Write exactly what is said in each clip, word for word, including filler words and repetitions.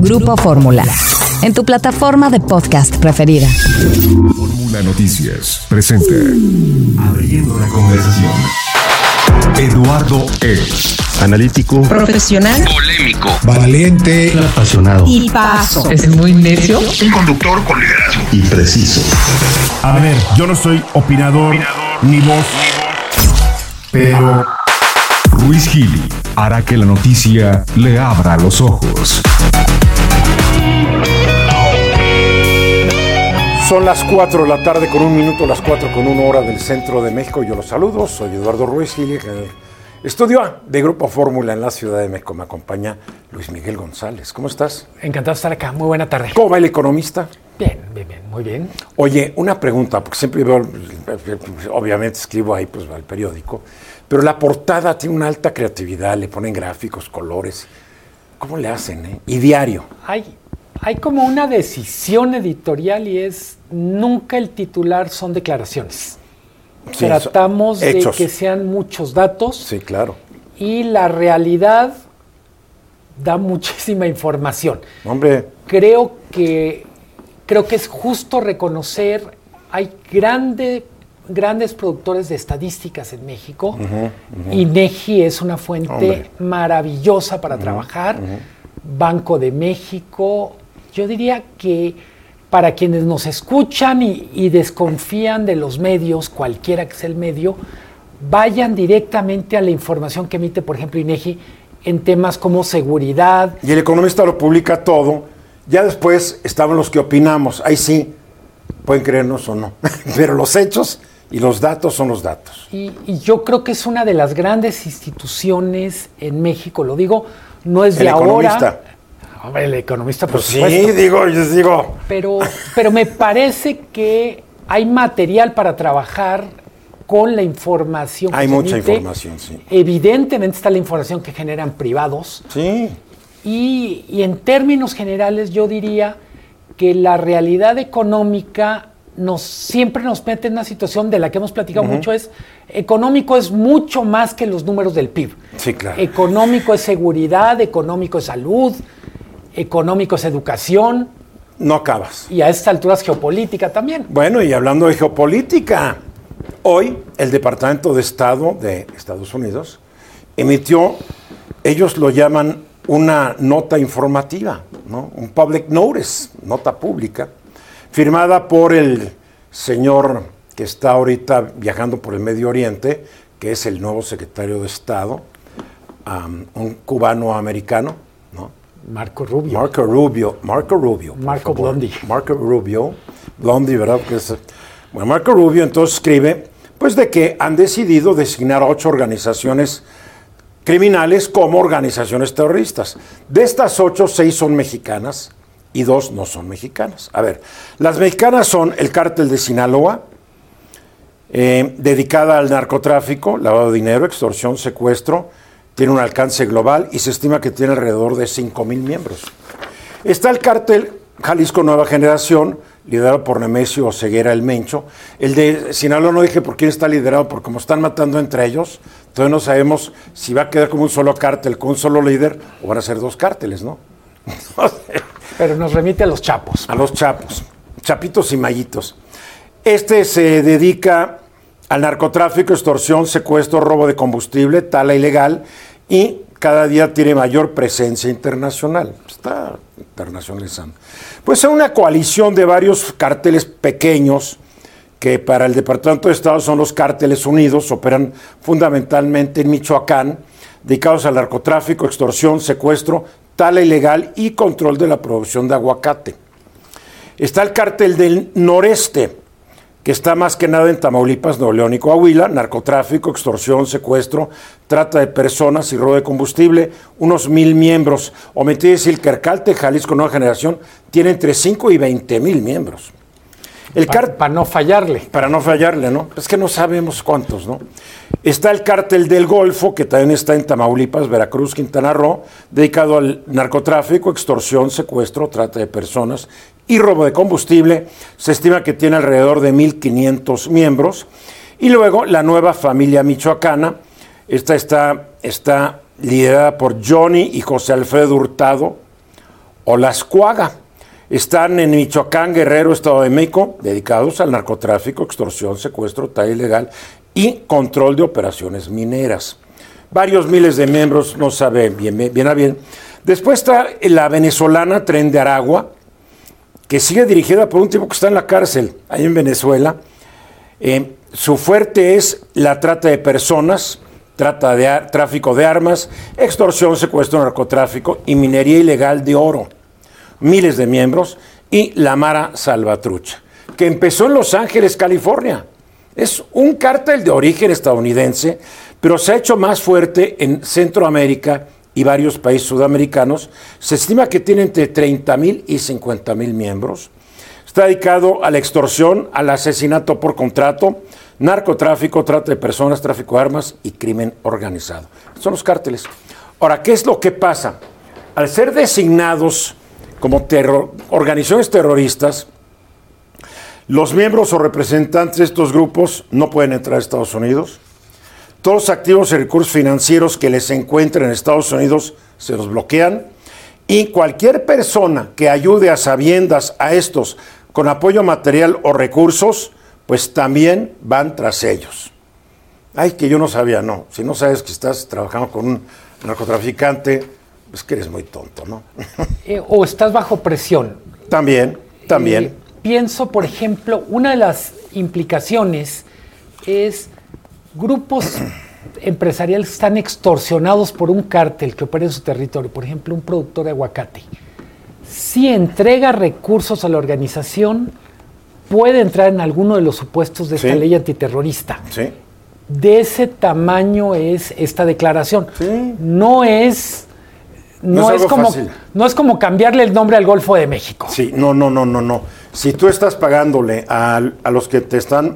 Grupo Fórmula, en tu plataforma de podcast preferida. Fórmula Noticias presenta Abriendo la Conversación. Eduardo Es. Analítico, profesional, polémico, valiente, apasionado y paso. Es muy necio. Un conductor con liderazgo y preciso. A ver, yo no soy opinador, opinador ni voz, pero Ruiz Gili hará que la noticia le abra los ojos. Son las cuatro de la tarde con un minuto, las cuatro con una hora del centro de México. Yo los saludo, soy Eduardo Ruiz Gili, estudio A de Grupo Fórmula en la Ciudad de México. Me acompaña Luis Miguel González. ¿Cómo estás? Encantado de estar acá. Muy buena tarde. ¿Cómo va el economista? Bien, bien, bien, muy bien. Oye, una pregunta, porque siempre veo, obviamente escribo ahí pues al periódico, pero la portada tiene una alta creatividad, le ponen gráficos, colores. ¿Cómo le hacen, eh? Y diario. Hay, hay como una decisión editorial y es nunca el titular son declaraciones. Sí, Tratamos de hechos. que sean muchos datos. Sí, claro. Y la realidad da muchísima información. Hombre. Creo que, creo que es justo reconocer, hay grande, grandes productores de estadísticas en México. Uh-huh, uh-huh. INEGI es una fuente Hombre. maravillosa para uh-huh, trabajar. Uh-huh. Banco de México. Yo diría que para quienes nos escuchan y, y desconfían de los medios, cualquiera que sea el medio, vayan directamente a la información que emite, por ejemplo, INEGI en temas como seguridad. Y el Economista lo publica todo. Ya después estaban los que opinamos. Ahí sí, pueden creernos o no. Pero los hechos y los datos son los datos. Y, y yo creo que es una de las grandes instituciones en México. Lo digo, no es de el ahora. Economista. Hombre, el Economista, por pues supuesto. Sí, digo, yo digo. Pero, pero me parece que hay material para trabajar con la información. Hay que mucha emite. información, sí. Evidentemente está la información que generan privados. Sí. Y, y en términos generales yo diría que la realidad económica nos siempre nos mete en una situación de la que hemos platicado uh-huh. mucho. Es económico es mucho más que los números del P I B. Sí, claro. Económico es seguridad, económico es salud, económico es educación. No acabas. Y a estas alturas geopolítica también. Bueno, y hablando de geopolítica, hoy el Departamento de Estado de Estados Unidos emitió, ellos lo llaman una nota informativa, ¿no? Un public notice, nota pública, firmada por el señor que está ahorita viajando por el Medio Oriente, que es el nuevo secretario de Estado, um, un cubano-americano, ¿no? Marco Rubio. Marco Rubio. Marco Rubio. Marco Blondi. Marco Rubio. Blondi, ¿verdad? Porque es, bueno, Marco Rubio entonces escribe, pues de que han decidido designar a ocho organizaciones criminales como organizaciones terroristas. De estas ocho, seis son mexicanas y dos no son mexicanas. A ver, las mexicanas son el Cártel de Sinaloa, eh, dedicada al narcotráfico, lavado de dinero, extorsión, secuestro. Tiene un alcance global y se estima que tiene alrededor de cinco mil miembros. Está el Cártel Jalisco Nueva Generación, liderado por Nemesio Oseguera el Mencho. El de Sinaloa no dije por quién está liderado, porque como están matando entre ellos, todavía no sabemos si va a quedar como un solo cártel con un solo líder o van a ser dos cárteles, ¿no? Pero nos remite a los chapos. A los chapos, chapitos y mallitos. Este se dedica al narcotráfico, extorsión, secuestro, robo de combustible, tala ilegal y cada día tiene mayor presencia internacional. Está internacionalizando. Pues es una coalición de varios cárteles pequeños que para el Departamento de Estado son los Cárteles Unidos, operan fundamentalmente en Michoacán, dedicados al narcotráfico, extorsión, secuestro, tala ilegal y control de la producción de aguacate. Está el Cártel del Noreste, que está más que nada en Tamaulipas, Nuevo León y Coahuila, narcotráfico, extorsión, secuestro, trata de personas y robo de combustible, unos mil miembros. O me tiene que decir que el Cártel Jalisco Nueva Generación tiene entre cinco y veinte mil miembros. El Para car- pa no fallarle. Para no fallarle, ¿no? Es que no sabemos cuántos, ¿no? Está el Cártel del Golfo, que también está en Tamaulipas, Veracruz, Quintana Roo, dedicado al narcotráfico, extorsión, secuestro, trata de personas y robo de combustible. Se estima que tiene alrededor de mil quinientos miembros. Y luego la nueva familia michoacana, esta está, está liderada por Johnny y José Alfredo Hurtado, o las Cuaga. Están en Michoacán, Guerrero, Estado de México, dedicados al narcotráfico, extorsión, secuestro, talla ilegal y control de operaciones mineras. Varios miles de miembros, no sabe bien, bien a bien. Después está la venezolana Tren de Aragua, que sigue dirigida por un tipo que está en la cárcel, ahí en Venezuela. Eh, su fuerte es la trata de personas, trata de ar- tráfico de armas, extorsión, secuestro, narcotráfico y minería ilegal de oro. Miles de miembros, y la Mara Salvatrucha, que empezó en Los Ángeles, California. Es un cártel de origen estadounidense, pero se ha hecho más fuerte en Centroamérica y varios países sudamericanos. Se estima que tiene entre treinta mil y cincuenta mil miembros. Está dedicado a la extorsión, al asesinato por contrato, narcotráfico, trata de personas, tráfico de armas y crimen organizado. Son los cárteles. Ahora, ¿qué es lo que pasa? Al ser designados como terror, organizaciones terroristas, los miembros o representantes de estos grupos no pueden entrar a Estados Unidos. Todos los activos y recursos financieros que les encuentren en Estados Unidos se los bloquean. Y cualquier persona que ayude a sabiendas a estos con apoyo material o recursos, pues también van tras ellos. Ay, que yo no sabía, no. Si no sabes que estás trabajando con un narcotraficante, es que eres muy tonto, ¿no? Eh, o estás bajo presión. También, también. Eh, pienso, por ejemplo, una de las implicaciones es grupos empresariales que están extorsionados por un cártel que opera en su territorio. Por ejemplo, un productor de aguacate. Si entrega recursos a la organización, puede entrar en alguno de los supuestos de esta Sí. ley antiterrorista. Sí. De ese tamaño es esta declaración. Sí. No es... No, No es es, algo como, fácil. no es como cambiarle el nombre al Golfo de México. Sí, no, no, no, no, no. Si tú estás pagándole a, a los que te están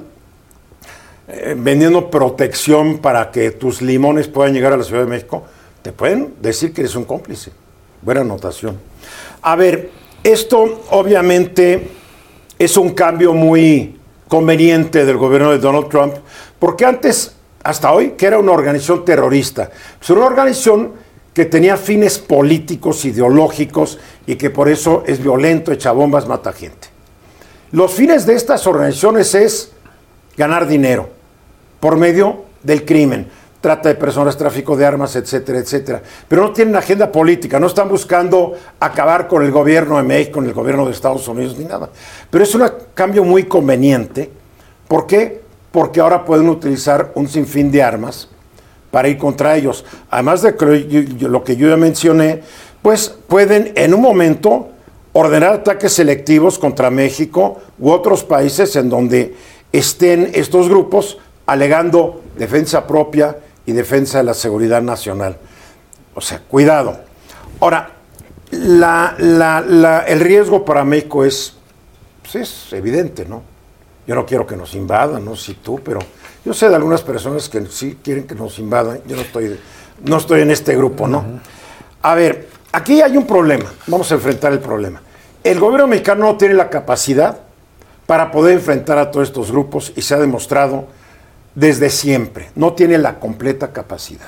eh, vendiendo protección para que tus limones puedan llegar a la Ciudad de México, te pueden decir que eres un cómplice. Buena anotación. A ver, esto obviamente es un cambio muy conveniente del gobierno de Donald Trump, porque antes, hasta hoy, que era una organización terrorista, es una organización que tenía fines políticos, ideológicos, y que por eso es violento, echa bombas, mata gente. Los fines de estas organizaciones es ganar dinero por medio del crimen, trata de personas, tráfico de armas, etcétera, etcétera. Pero no tienen agenda política, no están buscando acabar con el gobierno de México, con el gobierno de Estados Unidos, ni nada. Pero es un cambio muy conveniente. ¿Por qué? Porque ahora pueden utilizar un sinfín de armas para ir contra ellos. Además de lo que yo ya mencioné, pues pueden en un momento ordenar ataques selectivos contra México u otros países en donde estén estos grupos alegando defensa propia y defensa de la seguridad nacional. O sea, cuidado. Ahora, la, la, la, el riesgo para México es, pues es evidente, ¿no? Yo no quiero que nos invadan, no sé si tú, pero yo sé de algunas personas que sí quieren que nos invadan. Yo no estoy, no estoy en este grupo, ¿no? Uh-huh. A ver, aquí hay un problema. Vamos a enfrentar el problema. El gobierno mexicano no tiene la capacidad para poder enfrentar a todos estos grupos y se ha demostrado desde siempre. No tiene la completa capacidad.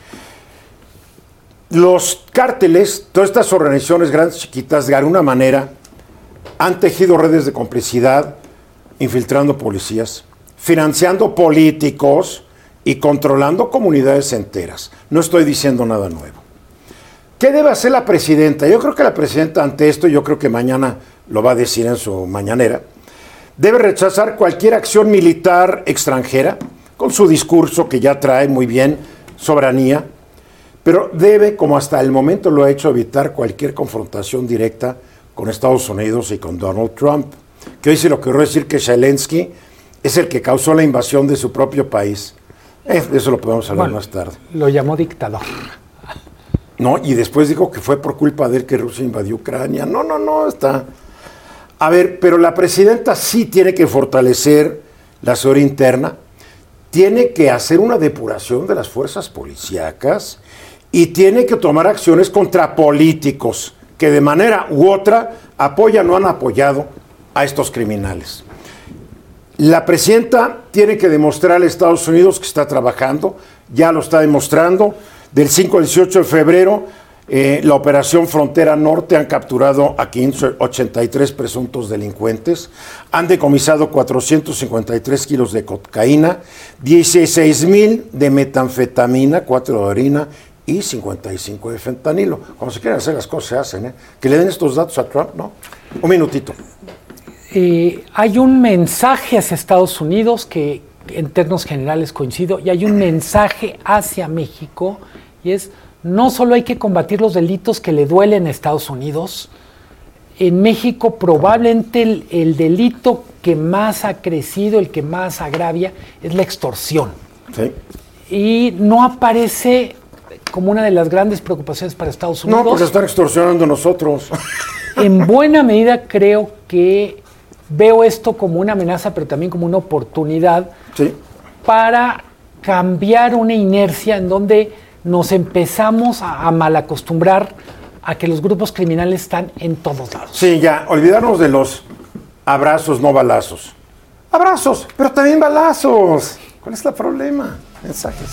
Los cárteles, todas estas organizaciones grandes, chiquitas, de alguna manera han tejido redes de complicidad, infiltrando policías, financiando políticos y controlando comunidades enteras. No estoy diciendo nada nuevo. ¿Qué debe hacer la presidenta? Yo creo que la presidenta ante esto, yo creo que mañana lo va a decir en su mañanera, debe rechazar cualquier acción militar extranjera, con su discurso que ya trae muy bien, soberanía, pero debe, como hasta el momento lo ha hecho, evitar cualquier confrontación directa con Estados Unidos y con Donald Trump, que hoy se lo quiero decir que Zelensky es el que causó la invasión de su propio país. Eh, de eso lo podemos hablar bueno, más tarde. Lo llamó dictador. No, y después dijo que fue por culpa de él que Rusia invadió Ucrania. No, no, no, está... A ver, pero la presidenta sí tiene que fortalecer la seguridad interna, tiene que hacer una depuración de las fuerzas policíacas y tiene que tomar acciones contra políticos que de manera u otra apoyan o han apoyado a estos criminales. La presidenta tiene que demostrar a Estados Unidos que está trabajando, ya lo está demostrando. Del cinco al dieciocho de febrero Eh, la operación Frontera Norte han capturado a quinientos ochenta y tres presuntos delincuentes, han decomisado cuatrocientos cincuenta y tres kilos de cocaína, dieciséis mil de metanfetamina, cuatro de orina y cincuenta y cinco de fentanilo. Cuando se quieren hacer las cosas se hacen, ¿eh? Que le den estos datos a Trump, ¿no? Un minutito. Eh, hay un mensaje hacia Estados Unidos que en términos generales coincido, y hay un mensaje hacia México, y es: no solo hay que combatir los delitos que le duelen a Estados Unidos, en México probablemente el, el delito que más ha crecido, el que más agravia, es la extorsión. Sí. Y no aparece como una de las grandes preocupaciones para Estados Unidos. No, porque están extorsionando a nosotros. En buena medida creo que veo esto como una amenaza, pero también como una oportunidad Sí. para cambiar una inercia en donde nos empezamos a, a malacostumbrar a que los grupos criminales están en todos lados. Sí, ya, olvidarnos de los abrazos, no balazos. Abrazos, pero también balazos. ¿Cuál es el problema? Mensajes.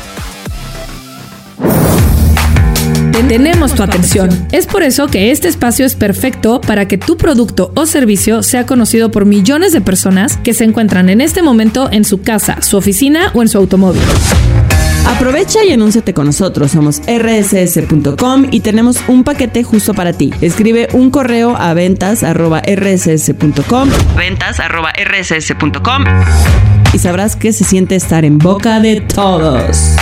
Tenemos tu atención. Es por eso que este espacio es perfecto para que tu producto o servicio sea conocido por millones de personas que se encuentran en este momento en su casa, su oficina o en su automóvil. Aprovecha y anúnciate con nosotros. Somos erre ese ese punto com y tenemos un paquete justo para ti. Escribe un correo a ventas arroba erre ese ese punto com, ventas arroba erre ese ese punto com, y sabrás qué se siente estar en boca de todos.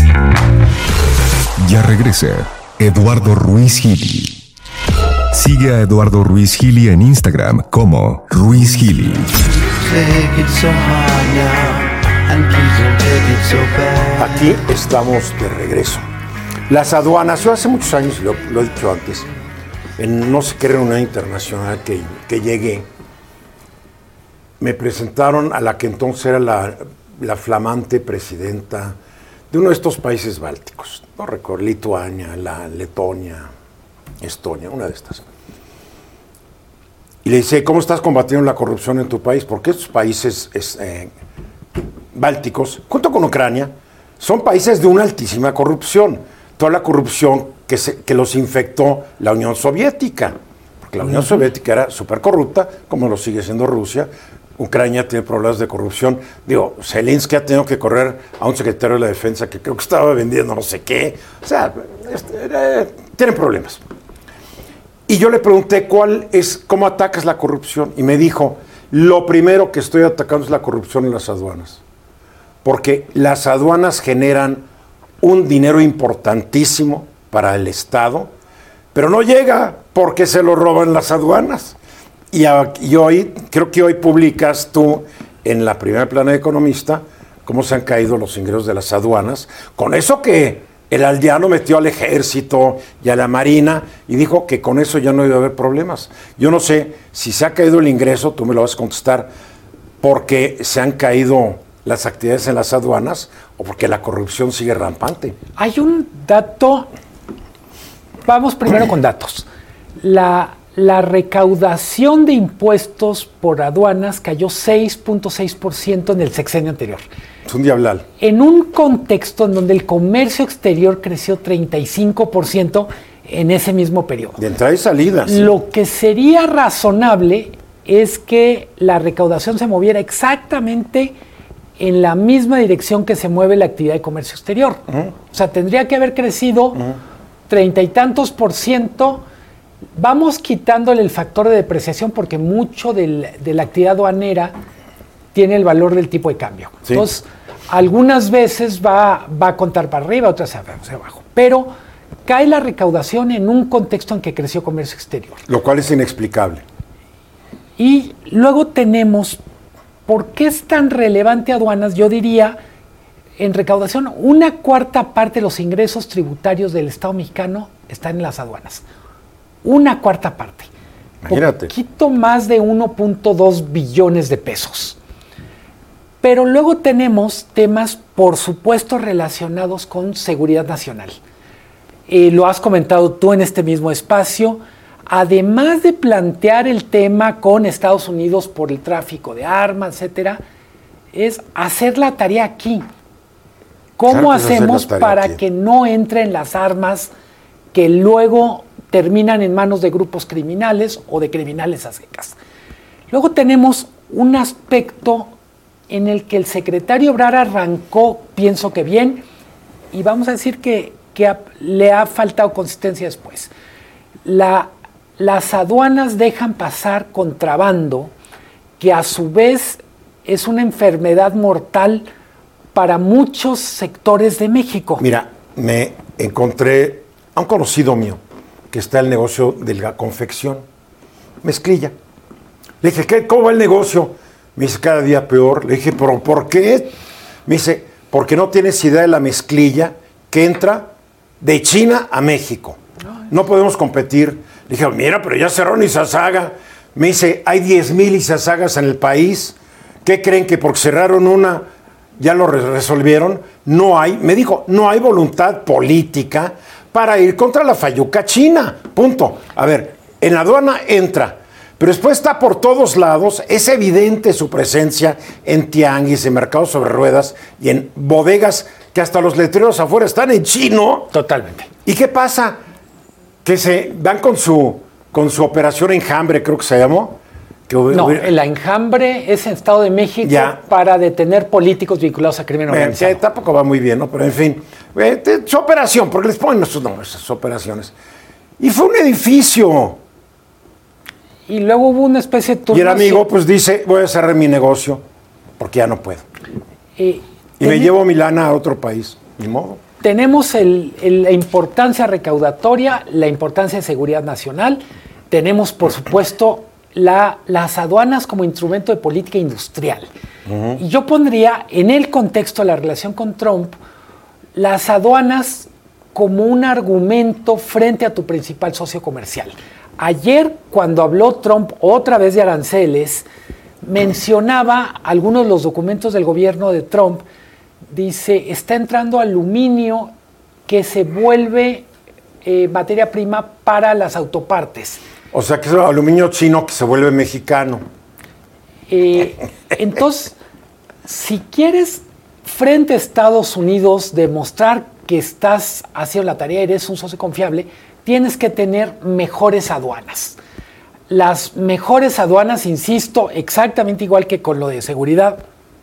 Ya regresa Eduardo Ruiz Gili. Sigue a Eduardo Ruiz Gili en Instagram como Ruiz Gili. Aquí estamos de regreso. Las aduanas, yo hace muchos años, lo, lo he dicho antes, en no sé qué reunión internacional que, que llegué, me presentaron a la que entonces era la, la flamante presidenta de uno de estos países bálticos, no recuerdo, Lituania, la Letonia, Estonia, una de estas. Y le dice: ¿cómo estás combatiendo la corrupción en tu país? Porque estos países es, eh, bálticos, junto con Ucrania, son países de una altísima corrupción. Toda la corrupción que, se, que los infectó la Unión Soviética, porque la Unión uh-huh. Soviética era súper corrupta, como lo sigue siendo Rusia. Ucrania tiene problemas de corrupción. Digo, Zelensky ha tenido que correr a un secretario de la Defensa que creo que estaba vendiendo no sé qué. O sea, este, eh, tienen problemas. Y yo le pregunté, ¿cuál es, cómo atacas la corrupción? Y me dijo, lo primero que estoy atacando es la corrupción en las aduanas. Porque las aduanas generan un dinero importantísimo para el Estado, pero no llega porque se lo roban las aduanas. Y, a, y hoy, creo que hoy publicas tú en la primera plana de Economista cómo se han caído los ingresos de las aduanas. Con eso que el aldeano metió al ejército y a la marina y dijo que con eso ya no iba a haber problemas. Yo no sé si se ha caído el ingreso, tú me lo vas a contestar, porque se han caído las actividades en las aduanas o porque la corrupción sigue rampante. Hay un dato, vamos primero con datos. La... La recaudación de impuestos por aduanas cayó seis punto seis por ciento en el sexenio anterior. Es un diablal. En un contexto en donde el comercio exterior creció treinta y cinco por ciento en ese mismo periodo. De entrada y salida. Sí. Lo que sería razonable es que la recaudación se moviera exactamente en la misma dirección que se mueve la actividad de comercio exterior. Uh-huh. O sea, tendría que haber crecido treinta uh-huh. y tantos por ciento. Vamos quitándole el factor de depreciación porque mucho del, de la actividad aduanera tiene el valor del tipo de cambio. Sí. Entonces, algunas veces va, va a contar para arriba, otras hacia abajo. Pero cae la recaudación en un contexto en que creció comercio exterior. Lo cual es inexplicable. Y luego tenemos, ¿por qué es tan relevante aduanas? Yo diría, en recaudación, una cuarta parte de los ingresos tributarios del Estado mexicano están en las aduanas. Una cuarta parte. Imagínate. Poquito más de uno punto dos billones de pesos. Pero luego tenemos temas, por supuesto, relacionados con seguridad nacional. Eh, lo has comentado tú en este mismo espacio. Además de plantear el tema con Estados Unidos por el tráfico de armas, etcétera, es hacer la tarea aquí. ¿Cómo claro hacemos para aquí. que no entren las armas que luego terminan en manos de grupos criminales o de criminales a secas. Luego tenemos un aspecto en el que el secretario Ebrard arrancó, pienso que bien, y vamos a decir que, que a, le ha faltado consistencia después. La, las aduanas dejan pasar contrabando, que a su vez es una enfermedad mortal para muchos sectores de México. Mira, me encontré a un conocido mío que está en el negocio de la confección, mezclilla. Le dije, ¿qué, ¿cómo va el negocio? Me dice, cada día peor. Le dije, ¿pero por qué? Me dice, porque no tienes idea de la mezclilla que entra de China a México. No podemos competir. Le dije, mira, pero ya cerraron Izazaga. Me dice, hay diez mil Izazagas en el país. ¿Qué creen que porque cerraron una ya lo resolvieron? No hay, me dijo, no hay voluntad política para ir contra la fayuca china. Punto. A ver, en la aduana entra, pero después está por todos lados. Es evidente su presencia en tianguis, en mercados sobre ruedas y en bodegas que hasta los letreros afuera están en chino. Totalmente. ¿Y qué pasa? Que se dan con su, con su operación Enjambre, creo que se llamó. Que no, el Enjambre es en Estado de México ya. Para detener políticos vinculados a crimen organizado. Eh, tampoco va muy bien, ¿no? Pero en fin, eh, su operación, porque les ponen sus nombres, sus operaciones. Y fue un edificio. Y luego hubo una especie de turno. Y el amigo pues dice, voy a cerrar mi negocio, porque ya no puedo. Eh, y ten... me llevo mi lana a otro país, ni modo. Tenemos el, el, la importancia recaudatoria, la importancia de seguridad nacional. Tenemos, por supuesto, La, las aduanas como instrumento de política industrial. Uh-huh. Y yo pondría en el contexto de la relación con Trump las aduanas como un argumento frente a tu principal socio comercial. Ayer, cuando habló Trump otra vez de aranceles, mencionaba algunos de los documentos del gobierno de Trump. Dice, está entrando aluminio que se vuelve eh, materia prima para las autopartes. O sea, que es el aluminio chino que se vuelve mexicano. Eh, entonces, si quieres, frente a Estados Unidos, demostrar que estás haciendo la tarea, eres un socio confiable, tienes que tener mejores aduanas. Las mejores aduanas, insisto, exactamente igual que con lo de seguridad,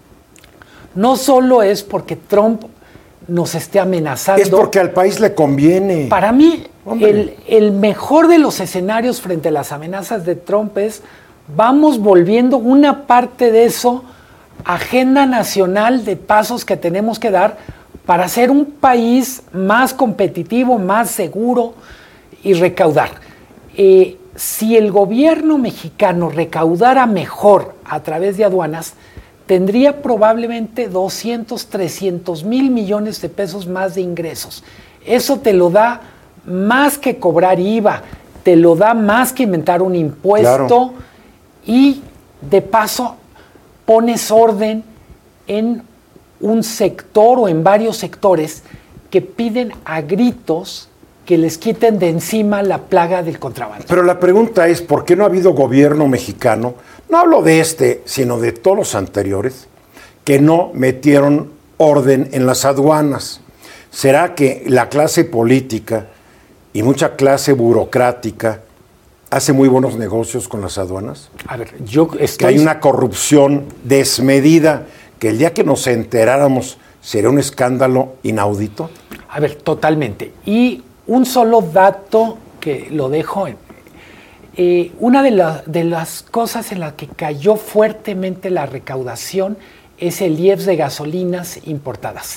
no solo es porque Trump nos esté amenazando. Es porque al país le conviene. Para mí, el, el mejor de los escenarios frente a las amenazas de Trump es, vamos volviendo una parte de eso, agenda nacional de pasos que tenemos que dar para ser un país más competitivo, más seguro y recaudar. Eh, si el gobierno mexicano recaudara mejor a través de aduanas, tendría probablemente doscientos, trescientos mil millones de pesos más de ingresos. Eso te lo da más que cobrar I V A, te lo da más que inventar un impuesto. Claro. Y de paso pones orden en un sector o en varios sectores que piden a gritos que les quiten de encima la plaga del contrabando. Pero la pregunta es, ¿por qué no ha habido gobierno mexicano? No hablo de este, sino de todos los anteriores, que no metieron orden en las aduanas. ¿Será que la clase política y mucha clase burocrática hace muy buenos negocios con las aduanas? A ver, yo estoy... Que hay una corrupción desmedida, que el día que nos enteráramos sería un escándalo inaudito. A ver, totalmente. Y un solo dato que lo dejo en... Eh, una de, la, de las cosas en las que cayó fuertemente la recaudación es el I E P S de gasolinas importadas.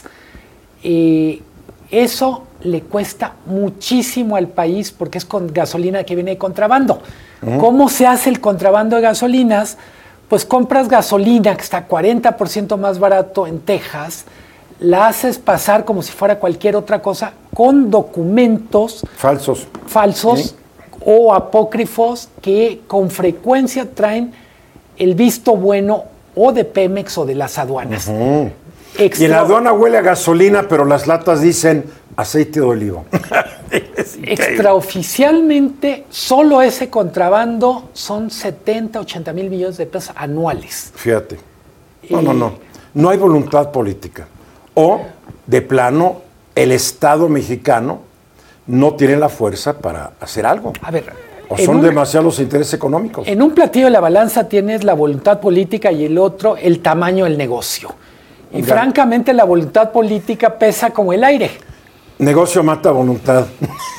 Eh, eso le cuesta muchísimo al país porque es con gasolina que viene de contrabando. Uh-huh. ¿Cómo se hace el contrabando de gasolinas? Pues compras gasolina que está cuarenta por ciento más barato en Texas, la haces pasar como si fuera cualquier otra cosa con documentos falsos. Falsos. ¿Sí? O apócrifos que con frecuencia traen el visto bueno o de Pemex o de las aduanas. Uh-huh. Extra... Y en la aduana huele a gasolina, pero las latas dicen aceite de olivo. Extraoficialmente, solo ese contrabando son setenta, ochenta mil millones de pesos anuales. Fíjate. No, eh... no, no. No hay voluntad política. O, de plano, el Estado mexicano no tienen la fuerza para hacer algo. A ver, o son un, demasiados los intereses económicos. En un platillo de la balanza tienes la voluntad política y el otro el tamaño del negocio. Y Oiga, francamente la voluntad política pesa como el aire. Negocio mata voluntad.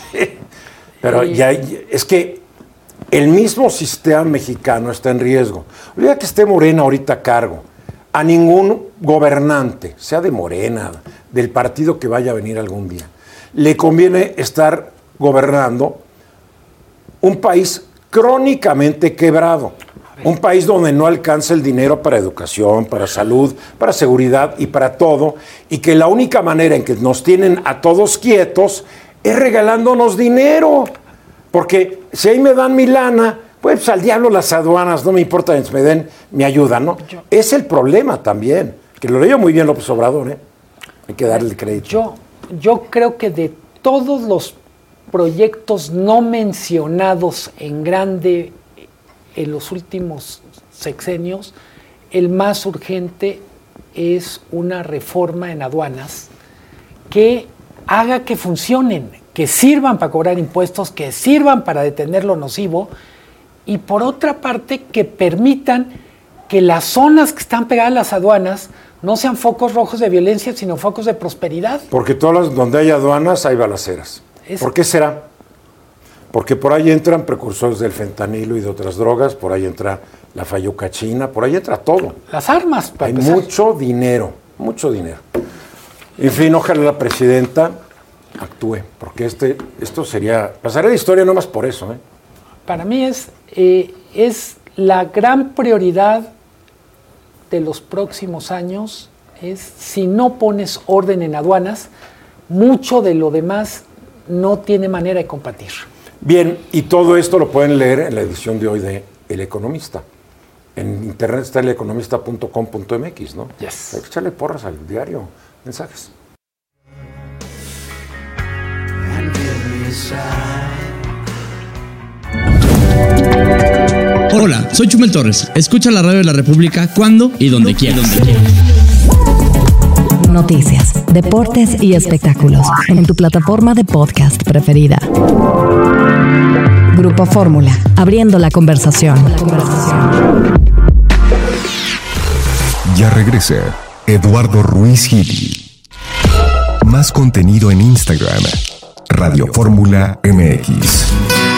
Pero y, ya es que el mismo sistema mexicano está en riesgo. Olvida que esté Morena ahorita a cargo. A ningún gobernante, sea de Morena, del partido que vaya a venir algún día, le conviene estar gobernando un país crónicamente quebrado. Un país donde no alcanza el dinero para educación, para salud, para seguridad y para todo, y que la única manera en que nos tienen a todos quietos es regalándonos dinero. Porque si ahí me dan mi lana, pues al diablo las aduanas, no me importa que me den mi ayuda, ¿no? Yo, es el problema también, que lo leyó muy bien López Obrador, ¿eh? Hay que darle el crédito. Yo, yo creo que de todos los proyectos no mencionados en grande en los últimos sexenios, el más urgente es una reforma en aduanas que haga que funcionen, que sirvan para cobrar impuestos, que sirvan para detener lo nocivo, y por otra parte que permitan que las zonas que están pegadas a las aduanas no sean focos rojos de violencia, sino focos de prosperidad. Porque todas donde hay aduanas hay balaceras. Es... ¿Por qué será? Porque por ahí entran precursores del fentanilo y de otras drogas, por ahí entra la fayuca china, por ahí entra todo. Las armas, para Hay empezar. mucho dinero, mucho dinero. En fin, ojalá la presidenta actúe, porque este, esto sería, pasaré de historia nomás por eso, ¿eh? Para mí es, eh, es la gran prioridad de los próximos años, es si no pones orden en aduanas, mucho de lo demás no tiene manera de combatir. Bien, y todo esto lo pueden leer en la edición de hoy de El Economista. En internet está el economista punto com punto m x, ¿no? Yes. Hay que echarle porras al diario, mensajes. Hola, soy Chumel Torres. Escucha la radio de la República cuando y donde quieras. Noticias, deportes y espectáculos en tu plataforma de podcast preferida. Grupo Fórmula, abriendo la conversación. La conversación. Ya regresa Eduardo Ruiz Gili. Más contenido en Instagram. Radio Fórmula M X.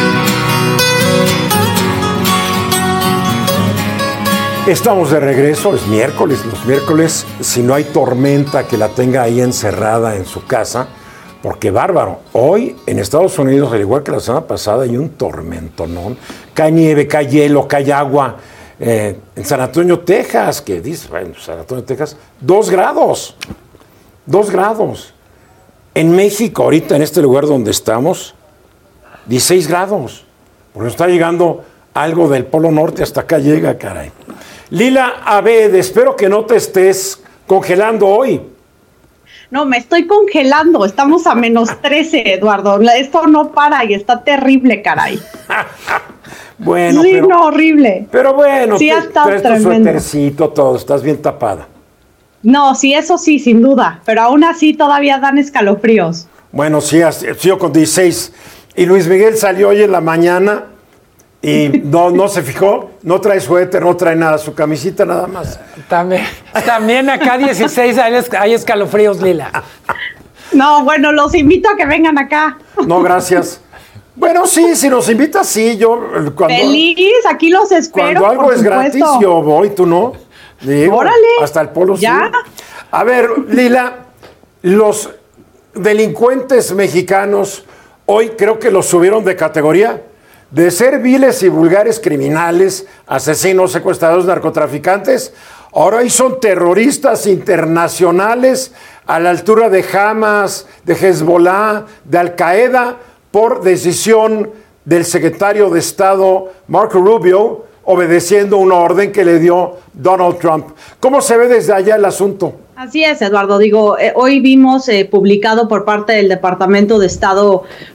Estamos de regreso, es miércoles. Los miércoles, si no hay tormenta que la tenga ahí encerrada en su casa, porque bárbaro. Hoy en Estados Unidos, al igual que la semana pasada, hay un tormentonón. Cae nieve, cae hielo, cae agua. Eh, en San Antonio, Texas, que dice, bueno, San Antonio, Texas, dos grados. Dos grados. En México, ahorita en este lugar donde estamos, dieciséis grados. Porque nos está llegando algo del Polo Norte, hasta acá llega, caray. Lila Abed, espero que no te estés congelando hoy. No, me estoy congelando. Estamos a menos trece, Eduardo. Esto no para y está terrible, caray. Bueno, sí, pero, no, horrible. Pero bueno, sí, te, traes tu suétercito, todo, estás bien tapada. No, sí, eso sí, sin duda. Pero aún así todavía dan escalofríos. Bueno, sí, sigo con dieciséis. Y Luis Miguel salió hoy en la mañana y no, no se fijó, no trae suéter, no trae nada, su camisita nada más. También, también acá dieciséis hay, hay escalofríos, Lila. No, bueno, los invito a que vengan acá. No, gracias. Bueno, sí, si nos invitas, sí, yo... Cuando, Feliz, aquí los espero. Cuando algo por es supuesto. gratis, yo voy, tú no. Digo, órale. Hasta el Polo ¿Ya? Sur. A ver, Lila, los delincuentes mexicanos hoy creo que los subieron de categoría. De ser viles y vulgares criminales, asesinos, secuestradores, narcotraficantes, ahora hoy son terroristas internacionales a la altura de Hamas, de Hezbollah, de Al-Qaeda, por decisión del secretario de Estado Marco Rubio, obedeciendo una orden que le dio Donald Trump. ¿Cómo se ve desde allá el asunto? Así es, Eduardo. Digo, eh, hoy vimos eh, publicado por parte del Departamento de Estado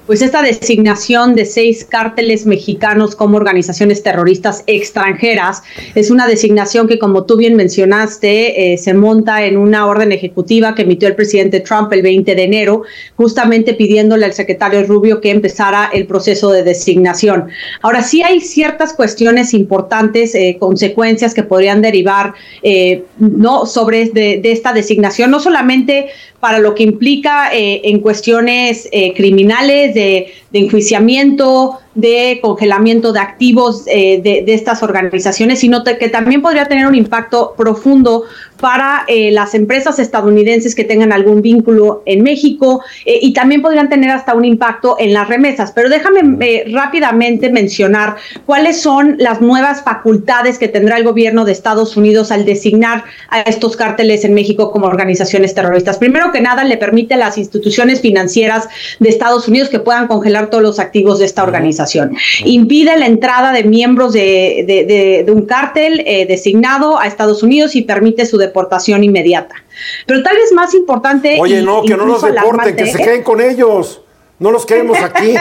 pues esta designación de seis cárteles mexicanos como organizaciones terroristas extranjeras. Es una designación que, como tú bien mencionaste, eh, se monta en una orden ejecutiva que emitió el presidente Trump el veinte de enero, justamente pidiéndole al secretario Rubio que empezara el proceso de designación. Ahora, sí hay ciertas cuestiones importantes, eh, consecuencias que podrían derivar eh, no sobre de, de esta designación, no solamente para lo que implica eh, en cuestiones eh, criminales, de, de enjuiciamiento, de congelamiento de activos eh, de, de estas organizaciones, sino te, que también podría tener un impacto profundo para eh, las empresas estadounidenses que tengan algún vínculo en México eh, y también podrían tener hasta un impacto en las remesas. Pero déjame eh, rápidamente mencionar cuáles son las nuevas facultades que tendrá el gobierno de Estados Unidos al designar a estos cárteles en México como organizaciones terroristas. Primero que nada, le permite a las instituciones financieras de Estados Unidos que puedan congelar todos los activos de esta organización. Impide la entrada de miembros de, de, de, de un cártel eh, designado a Estados Unidos y permite su deportación inmediata. Pero tal vez más importante... Oye, no, que no los deporten, que se queden con ellos. No los queremos aquí.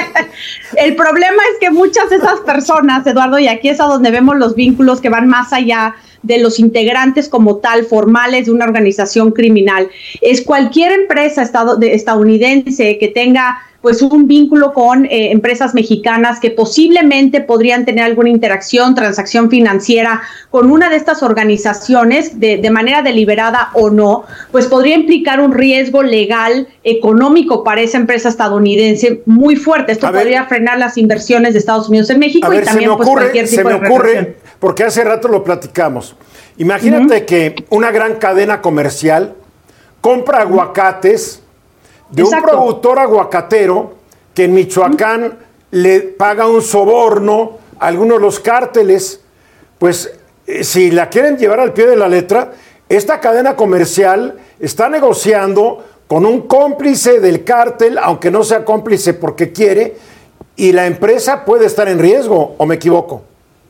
El problema es que muchas de esas personas, Eduardo, y aquí es a donde vemos los vínculos que van más allá de los integrantes como tal, formales de una organización criminal, es cualquier empresa estado, de, estadounidense que tenga pues un vínculo con eh, empresas mexicanas que posiblemente podrían tener alguna interacción, transacción financiera con una de estas organizaciones de, de manera deliberada o no, pues podría implicar un riesgo legal, económico para esa empresa estadounidense muy fuerte. Esto podría frenar las inversiones de Estados Unidos en México ver, y también ocurre, pues cualquier tipo se me de ocurre, relación. Porque hace rato lo platicamos. Imagínate uh-huh. que una gran cadena comercial compra aguacates de Exacto. un productor aguacatero que en Michoacán uh-huh. le paga un soborno a algunos de los cárteles. Pues eh, si la quieren llevar al pie de la letra, esta cadena comercial está negociando con un cómplice del cártel, aunque no sea cómplice porque quiere, y la empresa puede estar en riesgo, ¿o me equivoco?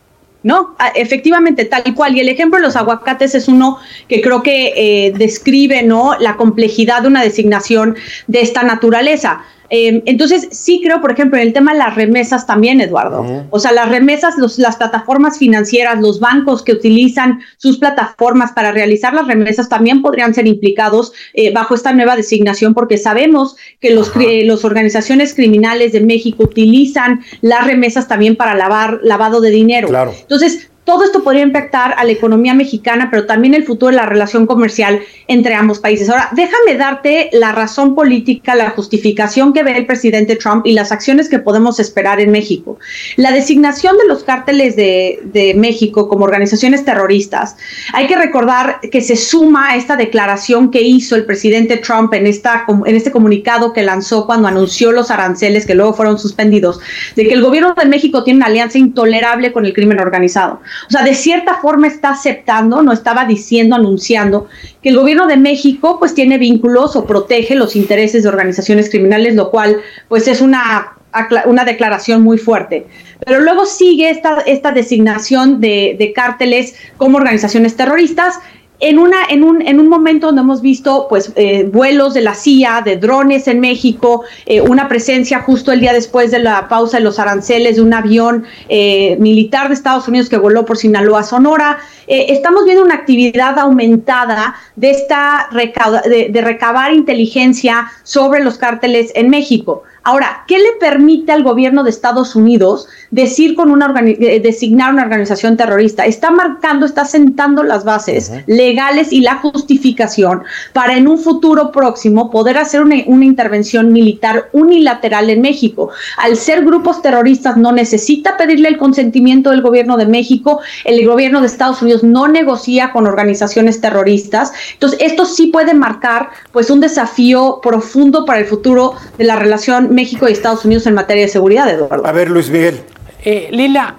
No, efectivamente, tal cual. Y el ejemplo de los aguacates es uno que creo que eh, describe, ¿no?, la complejidad de una designación de esta naturaleza. Eh, entonces, sí creo, por ejemplo, en el tema de las remesas también, Eduardo. Uh-huh. O sea, las remesas, los, las plataformas financieras, los bancos que utilizan sus plataformas para realizar las remesas también podrían ser implicados eh, bajo esta nueva designación, porque sabemos que los, uh-huh. los organizaciones criminales de México utilizan las remesas también para lavar, lavado de dinero. Claro. Entonces, todo esto podría impactar a la economía mexicana, pero también el futuro de la relación comercial entre ambos países. Ahora, déjame darte la razón política, la justificación que ve el presidente Trump y las acciones que podemos esperar en México. La designación de los cárteles de, de México como organizaciones terroristas, hay que recordar que se suma a esta declaración que hizo el presidente Trump en, esta, en este comunicado que lanzó cuando anunció los aranceles que luego fueron suspendidos, de que el gobierno de México tiene una alianza intolerable con el crimen organizado. O sea, de cierta forma está aceptando, no estaba diciendo, anunciando, que el gobierno de México pues tiene vínculos o protege los intereses de organizaciones criminales, lo cual pues es una, una declaración muy fuerte. Pero luego sigue esta, esta designación de, de cárteles como organizaciones terroristas, En, una, en, un, en un momento donde hemos visto pues eh, vuelos de la C I A, de drones en México, eh, una presencia justo el día después de la pausa de los aranceles de un avión eh, militar de Estados Unidos que voló por Sinaloa a Sonora. Eh, estamos viendo una actividad aumentada de, esta recauda, de, de recabar inteligencia sobre los cárteles en México. Ahora, ¿qué le permite al gobierno de Estados Unidos decir con una organi- designar una organización terrorista? Está marcando, está sentando las bases uh-huh. legales y la justificación para en un futuro próximo poder hacer una, una intervención militar unilateral en México. Al ser grupos terroristas no necesita pedirle el consentimiento del gobierno de México, el gobierno de Estados Unidos no negocia con organizaciones terroristas. Entonces, esto sí puede marcar pues un desafío profundo para el futuro de la relación México y Estados Unidos en materia de seguridad, Eduardo. A ver, Luis Miguel. Eh, Lila,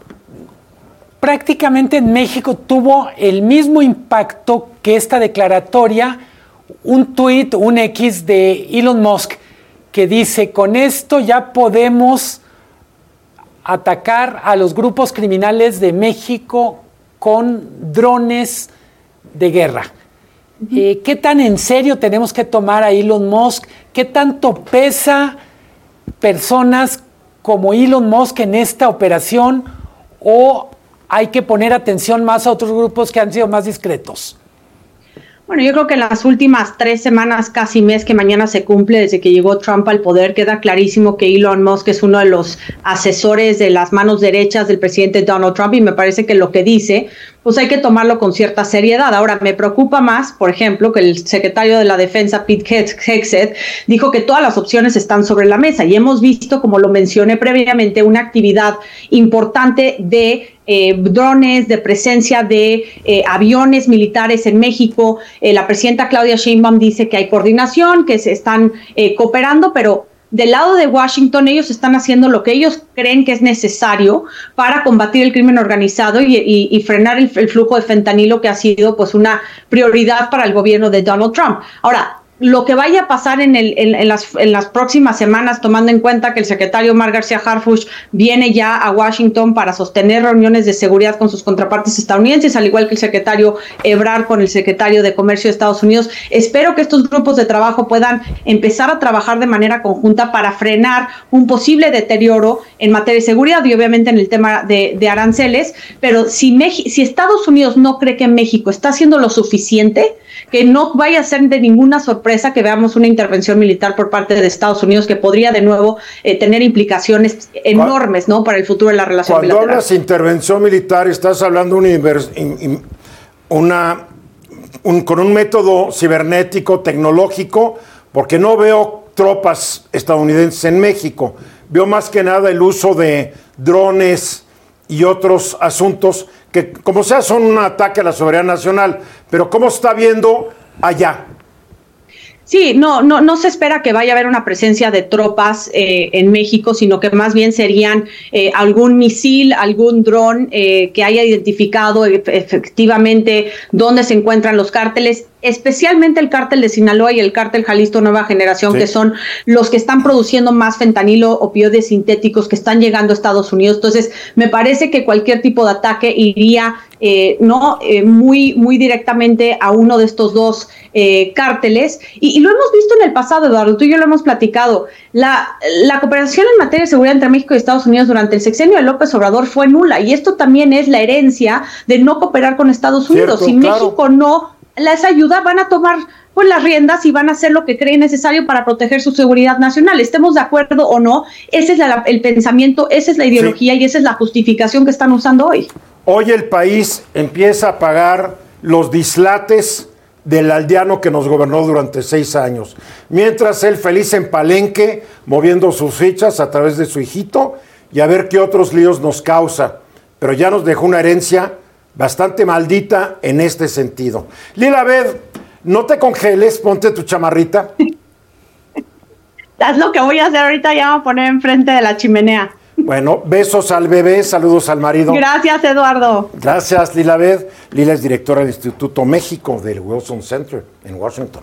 prácticamente en México tuvo el mismo impacto que esta declaratoria, un tuit, un X de Elon Musk, que dice, con esto ya podemos atacar a los grupos criminales de México con drones de guerra. Eh, ¿Qué tan en serio tenemos que tomar a Elon Musk? ¿Qué tanto pesa personas como Elon Musk en esta operación o hay que poner atención más a otros grupos que han sido más discretos? Bueno, yo creo que en las últimas tres semanas, casi mes, que mañana se cumple desde que llegó Trump al poder, queda clarísimo que Elon Musk es uno de los asesores de las manos derechas del presidente Donald Trump, y me parece que lo que dice, pues hay que tomarlo con cierta seriedad. Ahora, me preocupa más, por ejemplo, que el secretario de la Defensa, Pete Hegseth, dijo que todas las opciones están sobre la mesa, y hemos visto, como lo mencioné previamente, una actividad importante de Eh, drones, de presencia de eh, aviones militares en México. Eh, la presidenta Claudia Sheinbaum dice que hay coordinación, que se están eh, cooperando, pero del lado de Washington ellos están haciendo lo que ellos creen que es necesario para combatir el crimen organizado y, y, y frenar el, el flujo de fentanilo, que ha sido pues una prioridad para el gobierno de Donald Trump. Ahora, lo que vaya a pasar en, el, en, en, las, en las próximas semanas, tomando en cuenta que el secretario Omar García Harfuch viene ya a Washington para sostener reuniones de seguridad con sus contrapartes estadounidenses, al igual que el secretario Ebrard con el secretario de Comercio de Estados Unidos. Espero que estos grupos de trabajo puedan empezar a trabajar de manera conjunta para frenar un posible deterioro en materia de seguridad y obviamente en el tema de, de aranceles, pero si, Mex- si Estados Unidos no cree que México está haciendo lo suficiente, que no vaya a ser de ninguna sorpresa que veamos una intervención militar por parte de Estados Unidos que podría de nuevo eh, tener implicaciones enormes, ¿no?, para el futuro de la relación Cuando bilateral. hablas de intervención militar, estás hablando una, una, un, con un método cibernético, tecnológico, porque no veo tropas estadounidenses en México. Veo más que nada el uso de drones y otros asuntos que, como sea, son un ataque a la soberanía nacional. Pero ¿cómo se está viendo allá? Sí, no, no, no se espera que vaya a haber una presencia de tropas eh, en México, sino que más bien serían eh, algún misil, algún dron eh, que haya identificado efectivamente dónde se encuentran los cárteles, especialmente el cártel de Sinaloa y el cártel Jalisco Nueva Generación, sí, que son los que están produciendo más fentanilo, opioides sintéticos que están llegando a Estados Unidos. Entonces, me parece que cualquier tipo de ataque iría eh, no eh, muy, muy directamente a uno de estos dos eh, cárteles. Y, y lo hemos visto en el pasado, Eduardo, tú y yo lo hemos platicado. La, la cooperación en materia de seguridad entre México y Estados Unidos durante el sexenio de López Obrador fue nula, y esto también es la herencia de no cooperar con Estados Unidos. Cierto, si claro. México no les ayuda, van a tomar pues las riendas y van a hacer lo que creen necesario para proteger su seguridad nacional. Estemos de acuerdo o no, ese es la, el pensamiento, esa es la ideología, sí, y esa es la justificación que están usando hoy. Hoy el país empieza a pagar los dislates del aldeano que nos gobernó durante seis años. Mientras él feliz en Palenque, moviendo sus fichas a través de su hijito, y a ver qué otros líos nos causa. Pero ya nos dejó una herencia bastante maldita en este sentido. Lila Bed, no te congeles, ponte tu chamarrita. Haz lo que voy a hacer ahorita, ya me voy a poner enfrente de la chimenea. Bueno, besos al bebé, saludos al marido. Gracias, Eduardo. Gracias, Lila Bed. Lila es directora del Instituto México del Wilson Center en Washington.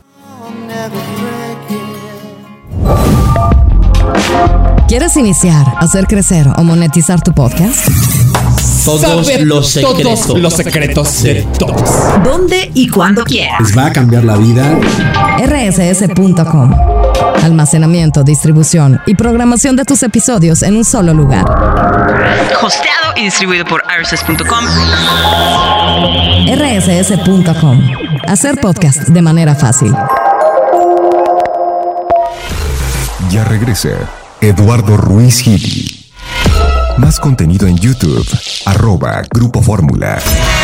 ¿Quieres iniciar, hacer crecer o monetizar tu podcast? Todos Saber los secretos. todos los secretos de todos. ¿Dónde y cuándo quieras? ¿Les va a cambiar la vida? R S S punto com. Almacenamiento, distribución y programación de tus episodios en un solo lugar. Hosteado y distribuido por R S S punto com. R S S punto com. Hacer podcast de manera fácil. Ya regresa Eduardo Ruiz Gili. Más contenido en YouTube, arroba Grupo Fórmula.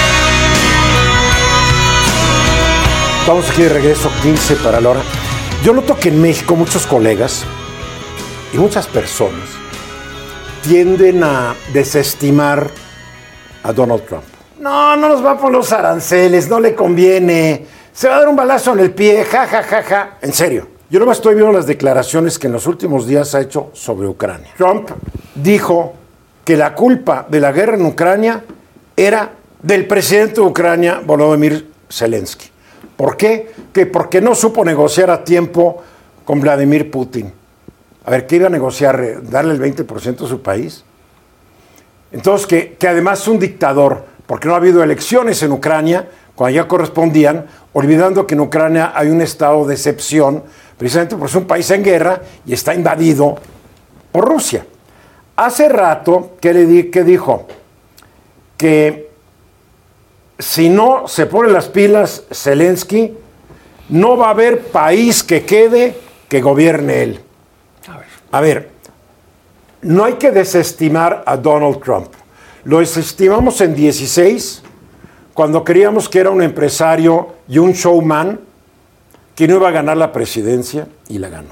Estamos aquí de regreso, quince para la hora. Yo noto que en México muchos colegas y muchas personas tienden a desestimar a Donald Trump. No, no nos va por los aranceles, no le conviene. Se va a dar un balazo en el pie, ja, ja, ja, ja. En serio. Yo nomás estoy viendo las declaraciones que en los últimos días ha hecho sobre Ucrania. Trump dijo que la culpa de la guerra en Ucrania era del presidente de Ucrania, Volodymyr Zelensky. ¿Por qué? Que porque no supo negociar a tiempo con Vladimir Putin. A ver, ¿qué iba a negociar? ¿Darle el veinte por ciento de su país? Entonces, que, que además es un dictador. porque no ha habido elecciones en Ucrania cuando ya correspondían, olvidando que en Ucrania hay un estado de excepción, precisamente porque es un país en guerra y está invadido por Rusia. Hace rato, ¿qué, le di, qué dijo? Que si no se pone las pilas Zelensky, no va a haber país que quede que gobierne él. A ver. A ver, no hay que desestimar a Donald Trump. Lo desestimamos en dieciséis, cuando creíamos que era un empresario y un showman que no iba a ganar la presidencia, y la ganó.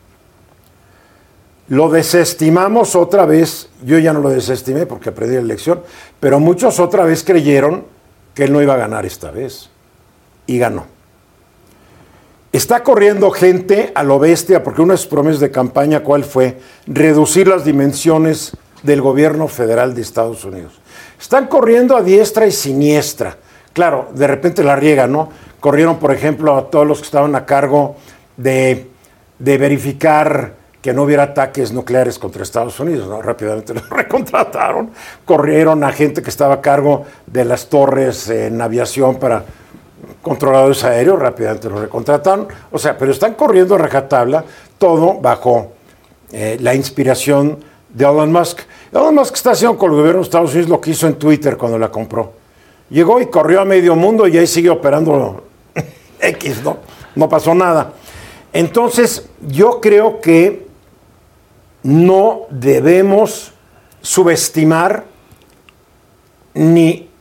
Lo desestimamos otra vez, yo ya no lo desestimé porque perdí la elección, pero muchos otra vez creyeron que él no iba a ganar esta vez, y ganó. Está corriendo gente a lo bestia, porque una de sus promesas de campaña, ¿cuál fue? Reducir las dimensiones del gobierno federal de Estados Unidos. Están corriendo a diestra y siniestra. Claro, de repente la riega, ¿no? Corrieron, por ejemplo, a todos los que estaban a cargo de, de verificar que no hubiera ataques nucleares contra Estados Unidos, ¿no? Rápidamente los recontrataron. Corrieron a gente que estaba a cargo de las torres en aviación para controladores aéreos, rápidamente los recontrataron. O sea, pero están corriendo a rajatabla, todo bajo eh, la inspiración de Elon Musk. Elon Musk está haciendo con el gobierno de Estados Unidos lo que hizo en Twitter cuando la compró. Llegó y corrió a medio mundo y ahí sigue operando X, ¿no? No pasó nada. Entonces, yo creo que no debemos subestimar ni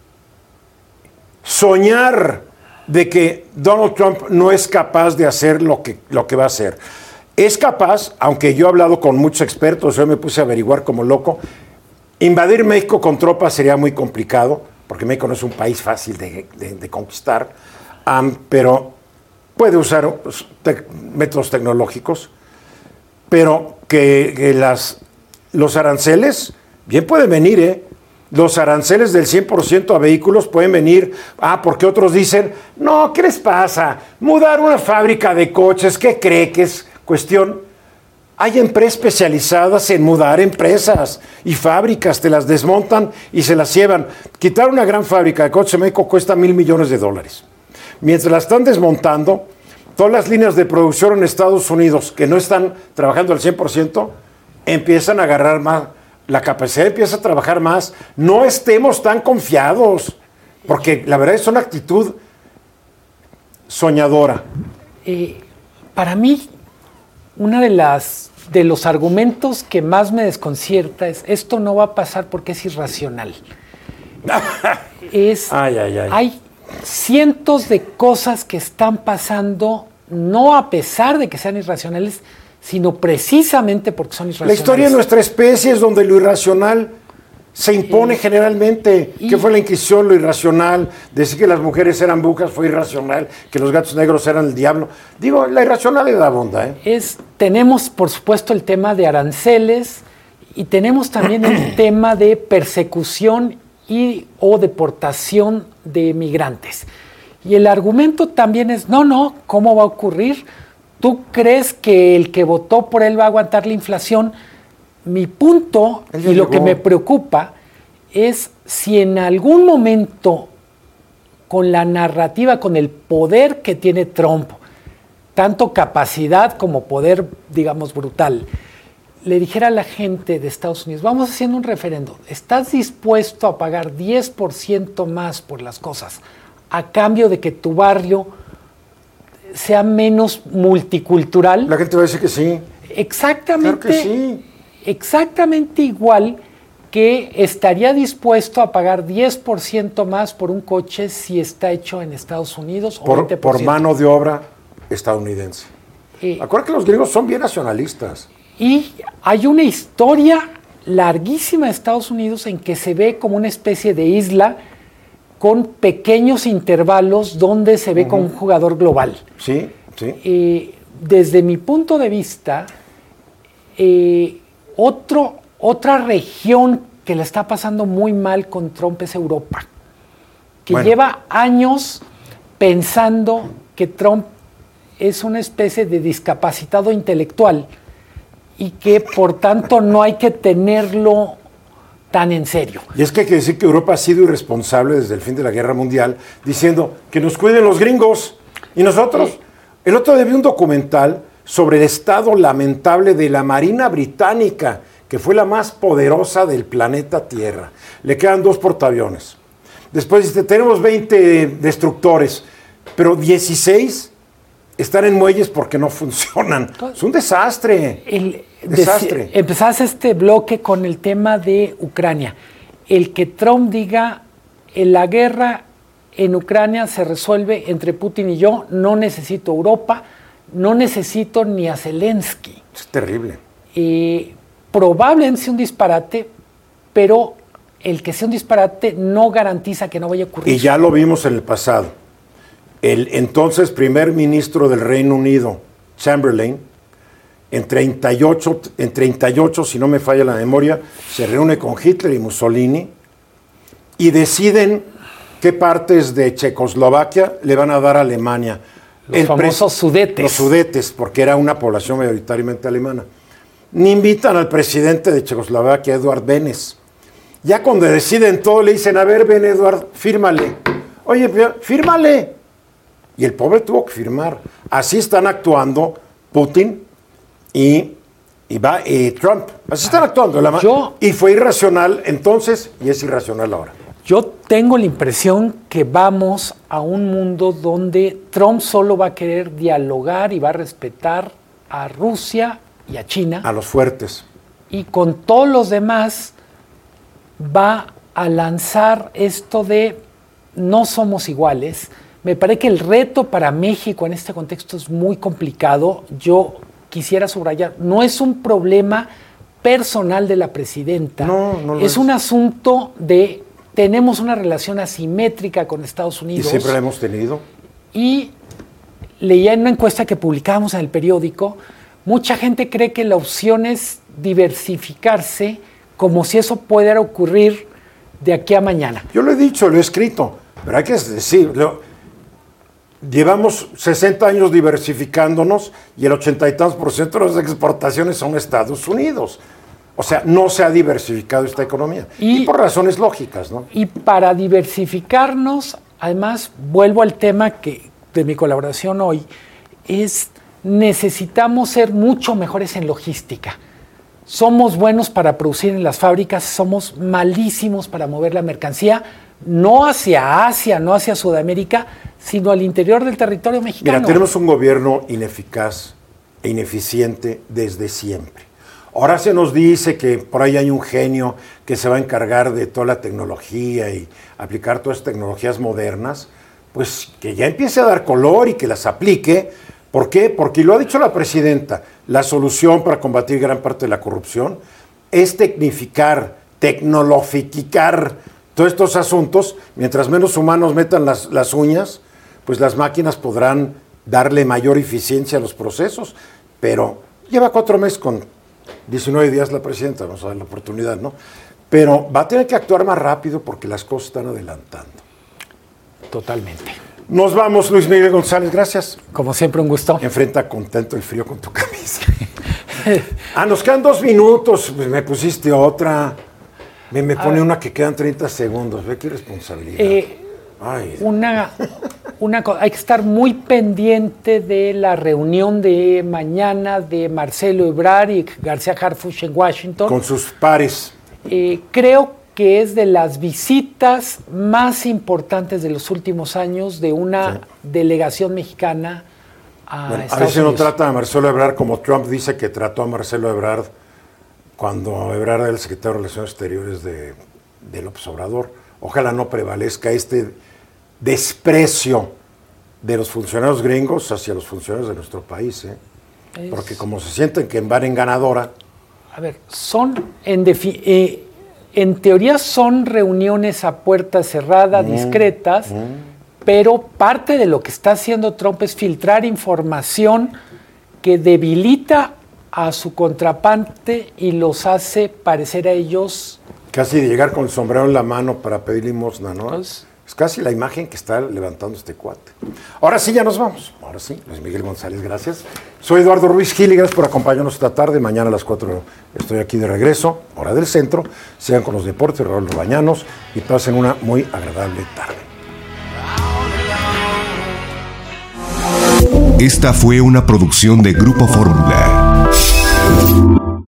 soñar de que Donald Trump no es capaz de hacer lo que, lo que va a hacer. Es capaz, aunque yo he hablado con muchos expertos, yo me puse a averiguar como loco, invadir México con tropas sería muy complicado, porque México no es un país fácil de, de, de conquistar, um, pero puede usar te, métodos tecnológicos, pero que, que las, los aranceles bien pueden venir, ¿eh? Los aranceles del cien por ciento a vehículos pueden venir, ah, porque otros dicen, no, ¿qué les pasa? Mudar una fábrica de coches, ¿qué cree que es cuestión? Hay empresas especializadas en mudar empresas y fábricas, te las desmontan y se las llevan. Quitar una gran fábrica de coches en México cuesta mil millones de dólares. Mientras la están desmontando, todas las líneas de producción en Estados Unidos que no están trabajando al cien por ciento, empiezan a agarrar más. La capacidad empieza a trabajar más. No estemos tan confiados, porque la verdad es una actitud soñadora. Eh, para mí, uno de, las, de los argumentos que más me desconcierta es esto no va a pasar porque es irracional. es, ay, ay, ay. Hay cientos de cosas que están pasando, no a pesar de que sean irracionales, sino precisamente porque son irracionales. La historia de nuestra especie es donde lo irracional se impone eh, generalmente. Y, ¿qué fue la Inquisición? Lo irracional. Decir que las mujeres eran brujas fue irracional, que los gatos negros eran el diablo. Digo, la irracionalidad abunda, ¿eh? Es, tenemos, por supuesto, el tema de aranceles y tenemos también el tema de persecución y o deportación de migrantes. Y el argumento también es, no, no, ¿cómo va a ocurrir? ¿Tú crees que el que votó por él va a aguantar la inflación? Mi punto, y lo llegó. que me preocupa, es si en algún momento, con la narrativa, con el poder que tiene Trump, tanto capacidad como poder, digamos, brutal, le dijera a la gente de Estados Unidos, vamos haciendo un referendo, ¿estás dispuesto a pagar diez por ciento más por las cosas a cambio de que tu barrio sea menos multicultural? La gente va a decir que sí. Exactamente, claro que sí. Exactamente igual que estaría dispuesto a pagar diez por ciento más por un coche si está hecho en Estados Unidos o por, veinte por ciento. Por mano de obra estadounidense. Eh, Acuérdate que los griegos son bien nacionalistas. Y hay una historia larguísima de Estados Unidos en que se ve como una especie de isla con pequeños intervalos donde se ve uh-huh. como un jugador global. Sí, sí. Eh, desde mi punto de vista, eh, otro, otra región que la está pasando muy mal con Trump es Europa, que bueno. lleva años pensando que Trump es una especie de discapacitado intelectual y que por tanto no hay que tenerlo tan en serio. Y es que hay que decir que Europa ha sido irresponsable desde el fin de la Guerra Mundial, diciendo que nos cuiden los gringos. Y nosotros, sí. El otro día vi un documental sobre el estado lamentable de la Marina Británica, que fue la más poderosa del planeta Tierra. Le quedan dos portaaviones. Después dice, tenemos veinte destructores, pero dieciséis están en muelles porque no funcionan. Es un desastre. El, desastre. Dec- empezaste este bloque con el tema de Ucrania. El que Trump diga, en la guerra en Ucrania se resuelve entre Putin y yo, no necesito Europa, no necesito ni a Zelensky. Es terrible. Eh, probablemente sea un disparate, pero el que sea un disparate no garantiza que no vaya a ocurrir. Y ya lo vimos en el pasado. El entonces primer ministro del Reino Unido, Chamberlain, en treinta y ocho, en treinta y ocho, si no me falla la memoria, se reúne con Hitler y Mussolini y deciden qué partes de Checoslovaquia le van a dar a Alemania. Los el famosos pres- Sudetes. Los Sudetes, porque era una población mayoritariamente alemana. Ni invitan al presidente de Checoslovaquia, Eduard Benes. Ya cuando deciden todo, le dicen, a ver, ven, Eduard, fírmale. Oye, fírmale. Y el pobre tuvo que firmar. Así están actuando Putin y, y, va, y Trump. Así están actuando. La Yo, y fue irracional entonces y es irracional ahora. Yo tengo la impresión que vamos a un mundo donde Trump solo va a querer dialogar y va a respetar a Rusia y a China. A los fuertes. Y con todos los demás va a lanzar esto de no somos iguales. Me parece que el reto para México en este contexto es muy complicado. Yo quisiera subrayar, no es un problema personal de la presidenta. No, no lo es, es un asunto de, tenemos una relación asimétrica con Estados Unidos. Y siempre la hemos tenido. Y leía en una encuesta que publicábamos en el periódico, mucha gente cree que la opción es diversificarse, como si eso pudiera ocurrir de aquí a mañana. Yo lo he dicho, lo he escrito, pero hay que decirlo. Llevamos sesenta años diversificándonos y el ochenta y tantos por ciento de las exportaciones son Estados Unidos. O sea, no se ha diversificado esta economía. Y, y por razones lógicas, ¿no? Y para diversificarnos, además, vuelvo al tema que de mi colaboración hoy, es necesitamos ser mucho mejores en logística. Somos buenos para producir en las fábricas, somos malísimos para mover la mercancía, no hacia Asia, no hacia Sudamérica, sino al interior del territorio mexicano. Mira, tenemos un gobierno ineficaz e ineficiente desde siempre. Ahora se nos dice que por ahí hay un genio que se va a encargar de toda la tecnología y aplicar todas las tecnologías modernas, pues que ya empiece a dar color y que las aplique. ¿Por qué? Porque lo ha dicho la presidenta, la solución para combatir gran parte de la corrupción es tecnificar, tecnologificar todos estos asuntos. Mientras menos humanos metan las, las uñas, pues las máquinas podrán darle mayor eficiencia a los procesos. Pero lleva cuatro meses con diecinueve días la presidenta, vamos a dar la oportunidad, ¿no? Pero va a tener que actuar más rápido porque las cosas están adelantando. Totalmente. Nos vamos, Luis Miguel González, gracias. Como siempre, un gusto. Enfrenta contento el frío con tu camisa. Ah, nos quedan dos minutos, pues me pusiste otra. Me, me pone una que quedan treinta segundos, ve qué responsabilidad. Eh, Ay. Una, una cosa, hay que estar muy pendiente de la reunión de mañana de Marcelo Ebrard y García Harfuch en Washington. Con sus pares. Eh, creo que es de las visitas más importantes de los últimos años de una sí. delegación mexicana a bueno, Estados a veces Unidos. no trata a Marcelo Ebrard como Trump dice que trató a Marcelo Ebrard cuando Ebrard era el secretario de Relaciones Exteriores de, de López Obrador. Ojalá no prevalezca este desprecio de los funcionarios gringos hacia los funcionarios de nuestro país, ¿eh? Es... porque como se sienten que van en ganadora. A ver, son en defi eh, En teoría son reuniones a puerta cerrada, mm, discretas, mm. pero parte de lo que está haciendo Trump es filtrar información que debilita a su contraparte y los hace parecer a ellos... Casi de llegar con el sombrero en la mano para pedir limosna, ¿no? Pues, es casi la imagen que está levantando este cuate. Ahora sí, ya nos vamos. Ahora Ahora sí, Luis Miguel González, gracias. Soy Eduardo Ruiz Gil y gracias por acompañarnos esta tarde. Mañana a las cuatro estoy aquí de regreso, hora del centro. Sigan con los deportes, Raúl Bañanos, y pasen una muy agradable tarde. Esta fue una producción de Grupo Fórmula.